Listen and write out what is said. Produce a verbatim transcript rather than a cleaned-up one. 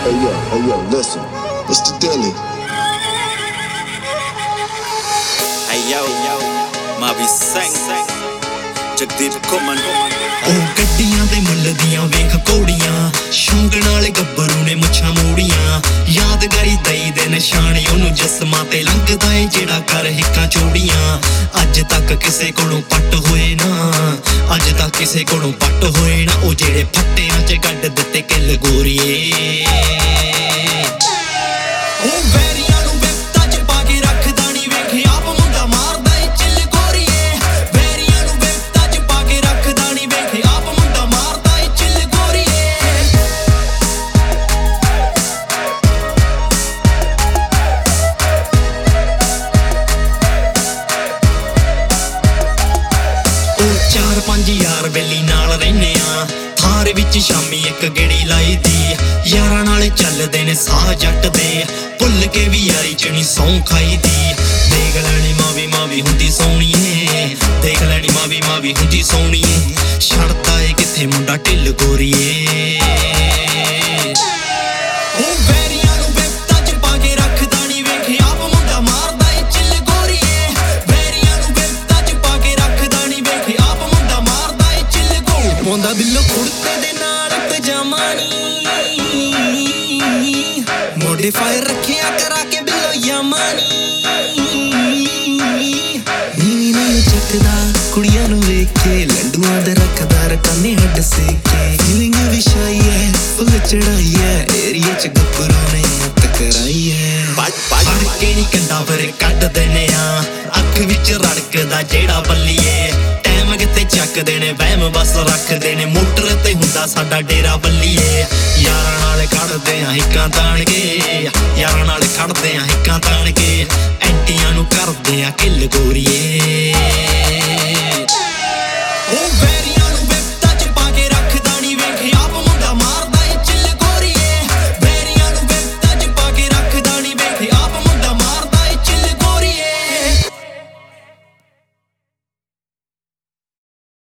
Hey yo, hey yo, listen. It's the Dilly. Hey yo, Mavi Sang, Jagdeep Kuman. ਉਹ ਗੱਡੀਆਂ ਦੇ ਮੁੱਲ ਦੀਆਂ ਵੇਖ ਕੋੜੀਆਂ, ਸ਼ੌਂਕ ਨਾਲ ਗੱਭਰੂ ਨੇ ਮੁੱਛਾਂ ਮੋੜੀਆਂ, ਯਾਦਗਾਰੀ ਦਈ ਦੇ ਨਿਸ਼ਾਨੇ ਉਹਨੂੰ ਜਿਸਮਾਂ ਤੇ ਲੰਘਦਾ ਏ ਜਿਹੜਾ ਕਰ ਹਿੱਕਾਂ ਚੋੜੀਆਂ। ਅੱਜ ਤੱਕ ਕਿਸੇ ਕੋਲੋਂ ਪੱਟ ਹੋਏ ਨਾ, ਅੱਜ ਤੱਕ ਕਿਸੇ ਕੋਲੋਂ ਪੱਟ ਹੋਏ ਨਾ, ਉਹ ਜਿਹੜੇ ਫੱਟਿਆਂ 'ਚ ਕੱਢ ਦਿੱਤੇ ਕਿੱਲ ਗੋਰੀਏ। ਉਹ ਵੈਰੀਆਂ ਨੂੰ ਵਿਪਤਾ 'ਚ ਪਾ ਕੇ ਰੱਖਦਾ ਨੀ, ਵੇਖੇ ਆਪ ਮੁੰਡਾ ਮਾਰਦਾ ਏ ਚਿੱਲ ਗੋਰੀਏ। ਵੈਰੀਆਂ ਨੂੰ ਵਿਪਤਾ 'ਚ ਪਾ ਕੇ ਰੱਖਦਾ ਨੀ, ਵੇਖੇ ਆਪ ਮੁੰਡਾ ਮਾਰਦਾ ਏ ਚਿੱਲ ਗੋਰੀਏ। ਉਹ ਚਾਰ ਪੰਜ ਯਾਰ ਬੇਲੀ ਨਾਲ ਰਹਿੰਦੇ ਆ, ਥਾਰ ਵਿੱਚ ਸ਼ਾਮੀ ਇੱਕ ਗੇੜੀ ਲਾਈ ਦੀ, ਯਾਰਾਂ ਨਾਲ ਚੱਲਦੇ ਨੇ ਸਾਹ ਜੱਟ ਦੇ, ਭੁੱਲ ਕੇ ਵੀ ਯਾਰੀ 'ਚ ਨੀ ਸਹੁੰ ਖਾਈ ਦੀ। ਦੇਖ ਲੈਣੀ ਮਾਵੀ ਮਾਵੀ ਹੁੰਦੀ ਸੋਹਣੀਏ, ਦੇਖ ਲੈਣੀ ਮਾਵੀ ਮਾਵੀ ਹੁੰਦੀ ਸੋਹਣੀਏ, ਛੱਡਦਾ ਏ ਕਿੱਥੇ ਮੁੰਡਾ ਢਿੱਲ ਗੋਰੀਏ। ਉਹ ਵੈਰੀਆਂ ਨੂੰ ਵਿਪਤਾ 'ਚ ਪਾ ਕੇ ਰੱਖਦਾ ਨੀ, ਵੇਖੇ ਆਪ ਮੁੰਡਾ ਮਾਰਦਾ ਏ ਚਿੱਲ ਗੋਰੀਏ। ਵੈਰੀਆਂ ਨੂੰ ਵਿਪਤਾ 'ਚ ਪਾ ਕੇ ਰੱਖਦਾ ਨੀ, ਵੇਖੇ ਆਪ ਮੁੰਡਾ ਮਾਰਦਾ ਏ ਚਿੱਲ ਗੋ। ਪਾਉਂਦਾ ਬਿੱਲੋ ਕੁੜਤੇ ਦੇ ਨਾਲ ਪਜਾਮਾ ਨੀ, ਮੋਡੀਫਾਈ ਰੱਖਿਆ ਕਰਾ ਕੇ ਬਿੱਲੋ ਯਾਮਾ ਨੀ। ਨੀਵੀਂ ਨਹੀਂ ਚੱਕਦਾ ਕੁੜੀਆਂ ਨੂੰ ਵੇਖ ਕੇ, ਲੰਡੂਆਂ ਦੇ ਰੱਖਦਾ ਰਕਾਨੇ ਹੱਡ ਸੇਕੇ। ਫੀਲਿੰਗ ਵੀ ਸ਼ਾਈ ਐ, ਫੁੱਲ ਚੜਾਈ ਐ, ਏਰੀਏ 'ਚ ਗੱਭਰੂ ਨੇ ਹੱਥ ਕਰਾਈ ਐ। ਫੜ ਕੇ ਨੀ ਕੰਡਾ ਫਿਰ ਕੱਢਦੇ ਨੇ ਆ, ਅੱਖ ਵਿੱਚ ਰੜਕਦਾ ਜਿਹੜਾ ਬੱਲੀਏ। ਟਾਈਮ ਕਿਤੇ ਚੱਕਦੇ ਨੇ ਵਹਿਮ ਬਸ ਰੱਖਦੇ ਨੇ, ਮੋਟਰ ਤੇ ਹੁੰਦਾ ਸਾਡਾ ਡੇਰਾ ਬੱਲੀਏ। ਯਾਰਾਂ ਨਾਲ ਖੜਦੇ ਆ ਹਿੱਕਾਂ ਤਾਣ ਕੇ, ਯਾਰਾਂ ਨਾਲ ਖੜਦੇ ਆ ਹਿੱਕਾਂ ਤਾਣ ਕੇ, ਐਂਟੀਆਂ ਨੂੰ ਕਰਦੇ ਆ ਕਿੱਲ ਗੋਰੀਏ। ਉਹ ਵੈਰੀ